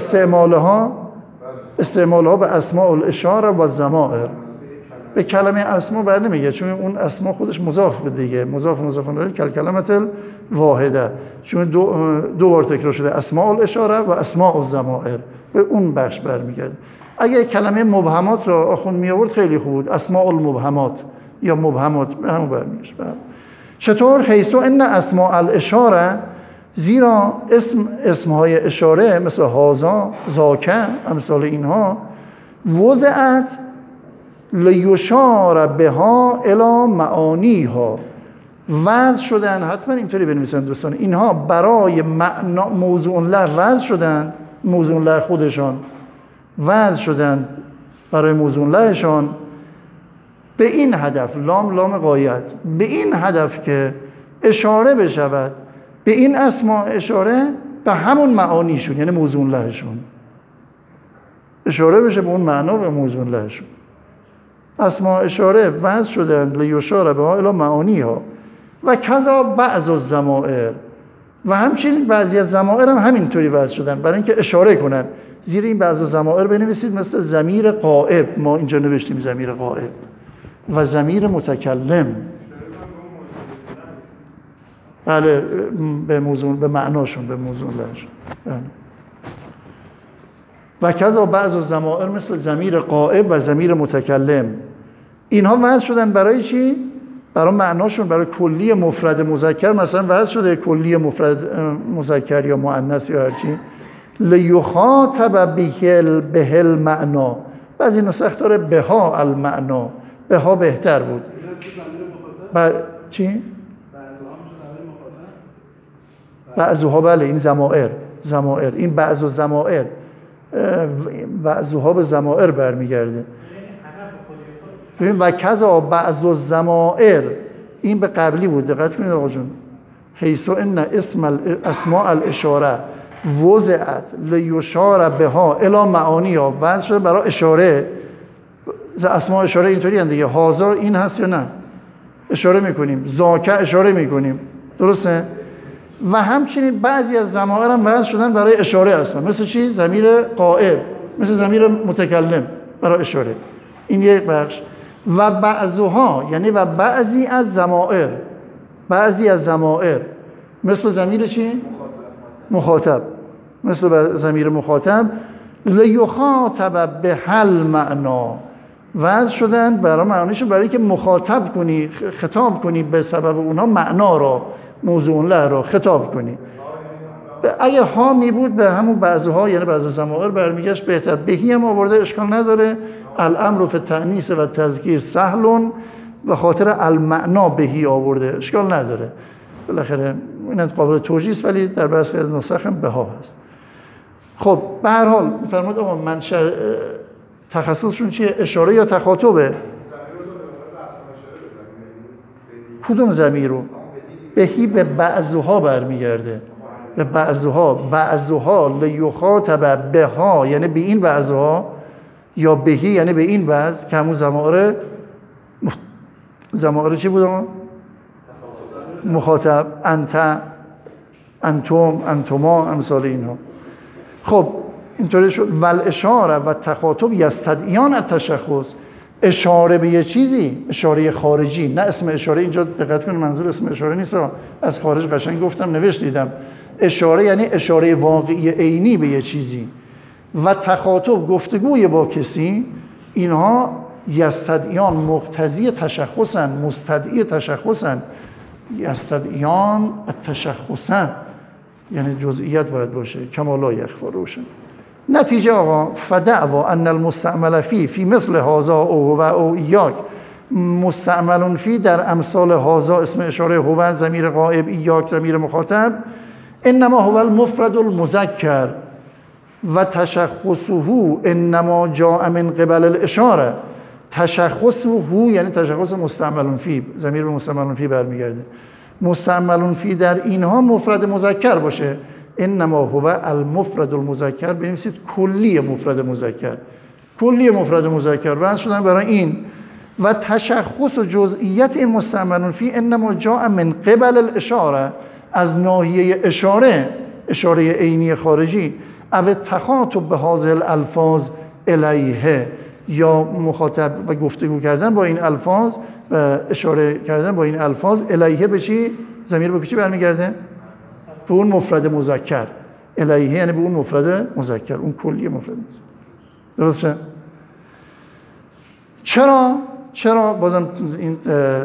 استعمالها به اسماء الاشاره و الضمائر. به کلمه اسما بر نمیگه، چون اون اسما خودش مضاف به دیگه، مضاف الیه کلمه واحده، چون دو بار تکرار شده، اسماء الاشاره و اسماء الضمائر، به اون بخش برمیگرده. اگه کلمه مبهمات را آخوند می آورد خیلی خوب بود، اسماء المبهمات یا مبهمات به همون برمیگرده. چطور؟ حیثو ان اسماء الاشاره، زیرا اسمهای اشاره مثل هازا، زاکه، امثال اینها، وضعت لیشار بها الی معانیها، وضع شدن، حتما اینطوری بنویسن دوستان، اینها برای موضوع له وضع شدن، موضوع له خودشان وضع شدن برای موضوع لهشان، به این هدف، لام غایت، به این هدف که اشاره بشود به این اسماء اشاره به همون معانیشون، یعنی موضوع لهشون، اشاره بشه به اون معنا و موضوع لهشون. اسماء اشاره وضع شدن لیشار بها الی معانیها و کذا بعض الضمائر، و همچنین بعضی از ضمائر هم همینطوری وضع شدن برای اینکه اشاره کنن. زیر این بعض از ضمائر بنویسید مثل ضمیر غائب، ما اینجا نوشتیم ضمیر غائب، و ضمیر متکلم. بله، به موضوع، به معناشون، به موضوع لهشون. و کذا بعض الضمائر مثل ضمیر غائب و ضمیر متکلم، اینها وضع شدن برای چی؟ برای معناشون، برای کلی مفرد مذکر مثلا وضع شده، کلی مفرد مذکر یا مؤنث یا هر چی، لیخاطب به المعنا. بعضی نسخ داره بها المعنا، بها بهتر بود. چی؟ بعضوها، بله این ضمائر، این بعض و ضمائر، بعضوها به ضمائر برمیگرده. ببین و کذا بعض و ضمائر، این به قبلی بود، دقت کنید آقا جون. حیث ان اسماء الاشاره وضعت لیشار بها الی معانیها، وضع شده برای اشاره. اسماء اشاره اینطوری هستند دیگه، هازا این هست یا نه؟ اشاره میکنیم، زاکه اشاره میکنیم، درسته؟ و همچنین بعضی از ضمائر هم وضع شدن برای اشاره هستن، مثل چی؟ ضمیر غائب، مثل ضمیر متکلم برای اشاره. این یک بخش. و بعضها، یعنی و بعضی از ضمائر، بعضی از ضمائر مثل ضمیر چی؟ مخاطب، مثل ضمیر مخاطب، لیخاطب به هل معنا، وضع شدن برای معنیشون، برای که مخاطب کنی، خطاب کنی به سبب اونها معنا را، موضوع له را خطاب کنی. اگه ها می بود به همون بعضها، یعنی بعض ضمائر برمیگشت بهتر. بهی هم آورده اشکال نداره. الامر فی التأنیث و تذکیر سهل، به خاطر المعنا بهی آورده اشکال نداره. بالاخره این قابل توجیه است، ولی در برخی از نسخ هم به ها هست. خب به هر حال فرمود آقا منشأ تخصصشون چیه؟ اشاره یا تخاطبه؟ کدوم ضمیر رو؟ بهی به بعضها برمیگرده، به بعضها لیخاطب بها یعنی به این بعضها، یا بهی یعنی به این بعض که همون ضمائر چی بود آقا؟ مخاطب، انت، انتم، انتما، امثال اینها. خب اینطوری شد. والاشاره و تخاطب یستدعیان التشخص، اشاره به یه چیزی، اشاره خارجی، نه اسم اشاره. اینجا دقت کنید منظور اسم اشاره نیست، از خارج قشنگ گفتم نوشت دیدم. اشاره یعنی اشاره واقعی عینی به یه چیزی، و تخاطب گفتگوی با کسی. اینها یستدعیان مقتضی تشخصن، مستدعی تشخصن. یستدعیان التشخصن یعنی جزئیت باید باشه، کما لا یخفی روشن. نتیجه آقا فدعوا ان المستعمل فی مثل هذا او هو او ایاک، مستعمل فی در امثال هذا اسم اشاره هو، ضمیر غائب، ایاک ضمیر مخاطب، انما هو المفرد المذکر و تشخصه انما جاء من قبل الاشاره. تشخصه یعنی تشخص مستعمل فی، ضمیر به مستعمل فی برمیگرده. مستعمل فی در اینها مفرد مذکر باشه. انما هو المفرد المذکر، بنویسید کلی مفرد مذکر، کلی مفرد مذکر وضع شدن برای این. و تشخص و جزئیت این مستعمل فی انما جاء من قبل الاشاره، از ناحیه اشاره، اشاره عینی خارجی. او تخاطب به هذه الالفاظ الیه، یا مخاطب و گفتگو کردن با این الفاظ و اشاره کردن با این الفاظ الیه به چی؟ ضمیر به چی برمیگرده؟ به اون مفرد مذکر. الیه یعنی به اون مفرد مذکر، اون کلی مفرد مذکر. درسته؟ چرا بازم این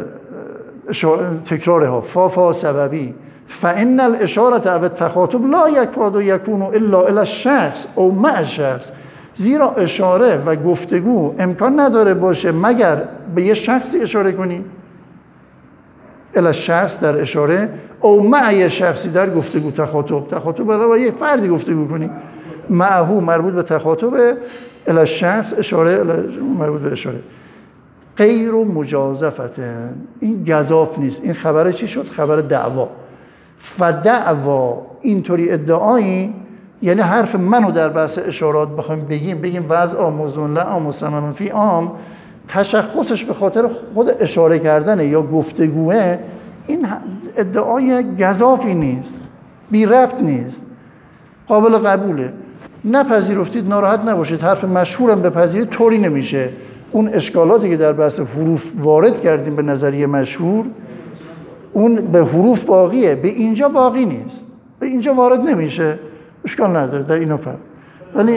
تکراره ها فا سببی. فان الاشاره او التخاطب لا یکاد یکون الا الی الشخص او مع الشخص، زیرا اشاره و گفتگو امکان نداره باشه مگر به یه شخصی اشاره کنی، الی الشخص در اشاره، او مع یه شخصی در گفتگو. تخاطب برای یه فردی گفتگو کنی، معهو مربوط به تخاطب، الی الشخص اشاره مربوط به اشاره. غیر مجازفته، این گزاف نیست. این خبر چی شد؟ خبر دعوا. فدعوا اینطوری ادعایی، یعنی حرف منو در بحث اشارات بخوایم بگیم وضع موضوع له مستعمل فی عام، تشخصش به خاطر خود اشاره کردنه یا گفتگوه، این ادعای گزافی نیست، بی ربط نیست، قابل قبوله. نپذیرفتید ناراحت نباشید، حرف مشهورم بپذیرید طوری نمیشه. اون اشکالاتی که در بحث حروف وارد کردیم به نظریه مشهور، اون به حروف باقیه، به اینجا باقی نیست، به اینجا وارد نمیشه، اشکال نداره در اینو فرق. ولی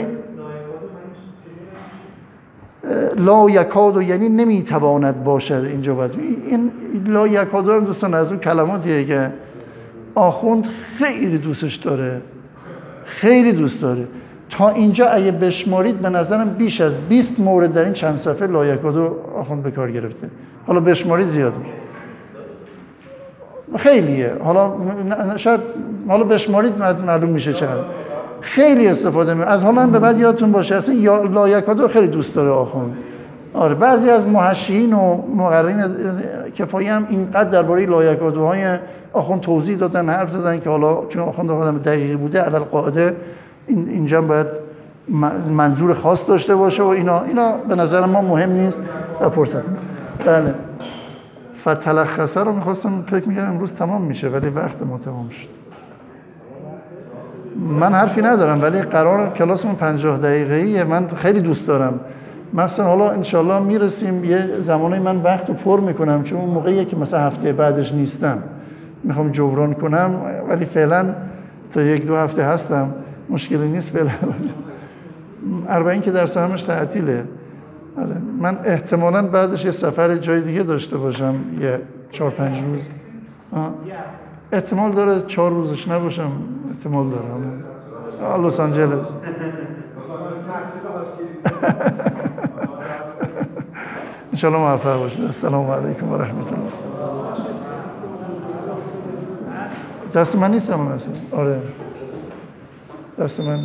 لا یکادو یعنی نمیتواند باشد، اینجا باید این لا یکادو هم دوستان از اون کلماتیه که آخوند خیلی دوستش داره، خیلی دوست داره. تا اینجا اگه بشمارید به نظرم بیش از 20 مورد در این چند صفحه لا یکادو آخوند به کار گرفته. حالا بشمارید زیاد میشه، خیلیه. حالا شاید حالا بشمارید معلوم میشه چقدر خیلی استفاده میکنه. از حالا به بعد یادتون باشه اصلا لا یکادو خیلی دوست داره آخوند. آره بعضی از محشیین و مقررین کفایی هم اینقدر درباره لا یکادوهای آخوند توضیح دادن، حرف زدن که حالا چون آخوند آدم دقیقی بوده علی القاعده اینجا باید منظور خاص داشته باشه و اینا به نظر ما مهم نیست و فرصت. بله فتلخصه رو میخواستم، فکر میکنم امروز تمام میشه ولی وقت ما تمام شد. من حرفی ندارم ولی قرار کلاسمون 50 دقیقه‌ایه. من خیلی دوست دارم، مثلا حالا انشالله میرسیم یه زمانی من وقت رو پر میکنم، چون اون موقعیه که مثلا هفته بعدش نیستم میخوام جبران کنم، ولی فعلا تا 1-2 هفته هستم، مشکلی نیست فعلا. 40 که درس همش تعطیله. آره. من احتمالاً بعدش یه سفر جای دیگه داشته باشم یه 4-5 روز. احتمال داره 4 روزش نباشم، احتمال داره. لس آنجلس. انشالله موفق باشید. السلام علیکم و رحمت الله. دست من نیستم مثلا. آره دست من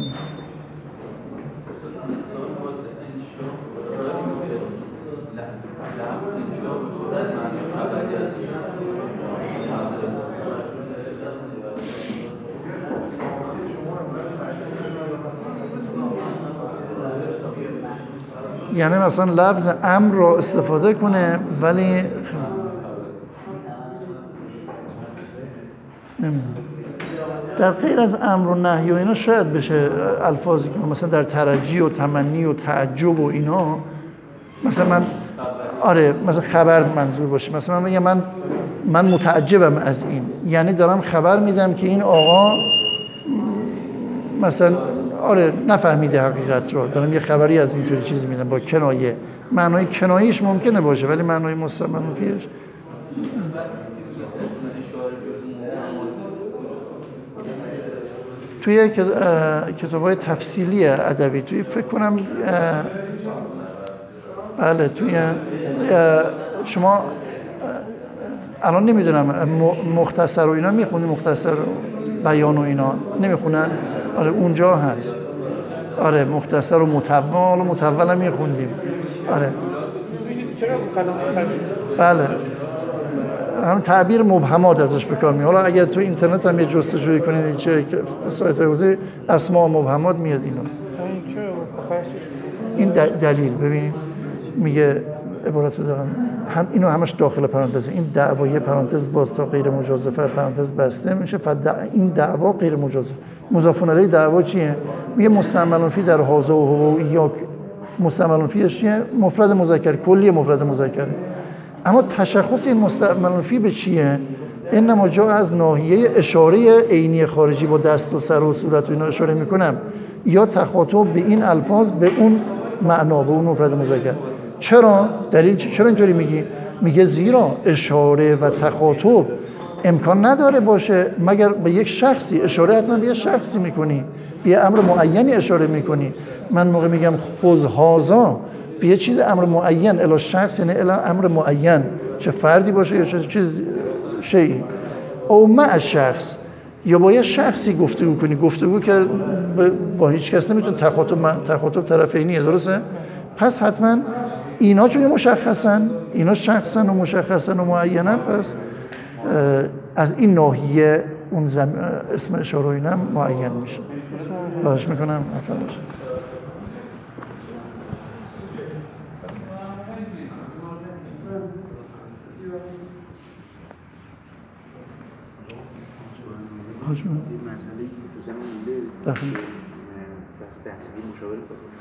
یعنی مثلا لفظ امر را استفاده کنه ولی در غیر از امر و نهی و اینا شاید بشه الفاظی که مثلا در ترجی و تمنی و تعجب و اینا، مثلا من آره مثلا خبر منظور باشه، مثلا من بگم من متعجبم از این، یعنی دارم خبر میدم که این آقا مثلا آره نفهمیده حقیقت رو، دارم یه خبری از اینطوری چیزی میدم با کنایه. معنای کنایه‌اش ممکنه باشه ولی معنای مستمنفیش توی کتاب‌های تفصیلی ادبی، توی فکر کنم بله توی شما الان نمیدونم مختصر و اینا میخونی، مختصر بیان و اینا نمیخونن؟ آره اونجا هست. آره مختصر و مطول هم میخوندیم. آره بله هم تعبیر مبهمات ازش بکار میاد. حالا اگر تو اینترنت هم یه جستجوی کنید چه سایت‌های حوزه اسماء مبهمات میاد اینا. این دلیل ببینید میگه عبارتو دارم هم اینو همش داخل پرانتز، این دعوای پرانتز باز تا غیر مجازفه پرانتز بسته میشه. این دعوا غیر مجازفه. مضاف الیه دعوا چیه؟ میگه مستعمل فی در هذا و هو یا مستعمل فیش چیه؟ مفرد مذکر، کلی مفرد مذکر. اما تشخص این مستعمل فی به چیه؟ انما جا از ناحیه اشاره عینی خارجی با دست و سر و صورت و اینا اشاره میکنم، یا تخاطب به این الفاظ به اون معنا، به اون مفرد مذکر. چرا؟ دلیل چرا اینطوری میگی؟ میگه زیرا اشاره و تخاطب امکان نداره باشه مگر به یک شخصی. اشاره حتما به یک شخصی میکنی، به یه امر معینی اشاره میکنی. من موقع میگم خذ هذا به یه چیز امر معین الی شخص، یعنی الی امر معین، چه فردی باشه یا چه چیز شیئی. او مع شخص، یا با یه شخصی گفتگو کنی، گفتگو که با هیچ کس نمیتونه تخاطب طرفینیه، درسته؟ پس حتما اینا چون مشخصن، اینا شخصن و مشخصن و معینن، پس از این ناحیه اون اسم اشاره اینم معین میشه. باش میکنم افرادش باش میکنم مسئله تو زمان مونده داخل تحصیلی مشاور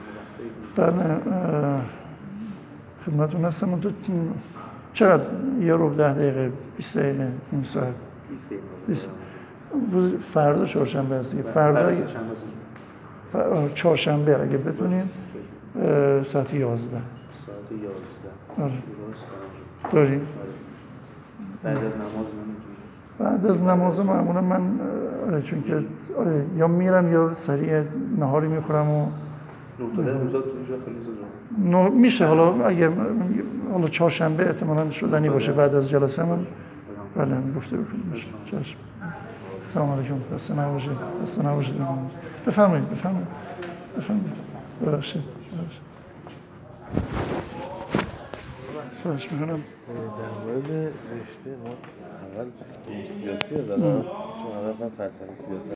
بله خدمتون هستم. تو چقدر یه رو 10 دقیقه 20 دقیقه نیم ساعت 20 فردا چهارشنبه هست دیگه. فردا چهارشنبه اگه بتونید ساعت 11 آره داریم. بعد از نماز معمولا من آره چون که آره یا میرم یا سریع نهاری میخورم و میشه. حالا اگه حالا چهارشنبه احتمالاً شدنی باشه بعد از جلسه من بله گفته بکنیم. چشم. سلام علیکم. دست نباشید. دست نباشید. بفرمایید. ببخشید. خواهش میکنم. در مورد رشته ما اول سیاسی زدم، چون اول فلسفه سیاسی